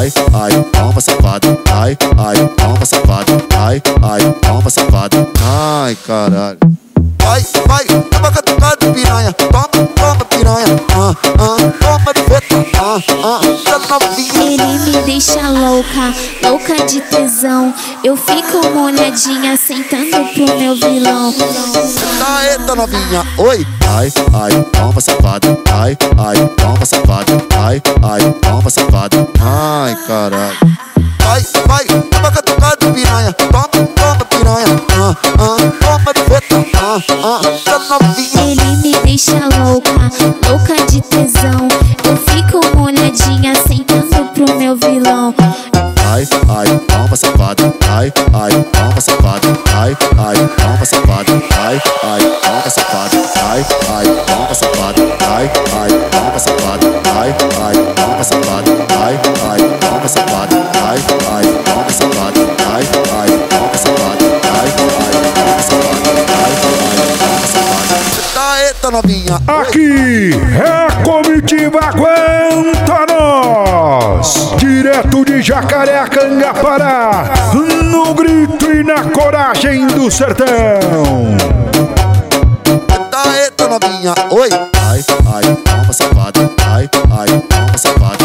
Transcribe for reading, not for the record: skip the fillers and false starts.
ai, ai, toma safada, ai, ai, toma safada, ai, ai, toma safada, ai, caralho. Vai, vai, toma catucada piranha, toma, toma piranha, toma de feta, tá novinha. Ele me deixa louca, louca de tesão. Eu fico molhadinha sentando pro meu vilão. Tá novinha, oi. Ai, ai, toma safada, ai, ai, toma safada, ai, ai, toma safada, ai, caralho. Vai, vai, toma catucada piranha, toma, toma piranha, toma de feta, tá novinha. Ele me deixa louca, louca de tesão. Eu fico molhadinha sentando pro meu vilão. Ai, ai, toma safada, ai, ai, toma safada, ai, ai, toma safada, ai, ai, toma safada, ai, ai, toma safada, ai, ai, toma safada, ai, ai, toma safada, ai, ai, toma safada, ai, ai, toma safada, ai, ai, toma safada, ai, ai, toma safada, ai, ai, toma safada. Tá novinha. Aqui é a comitiva Aguenta Nós, direto de Jacareacanga, Pará, no grito e na coragem do sertão. Tá novinha, oi. Ai, ai, toma safada, ai, ai, toma safada.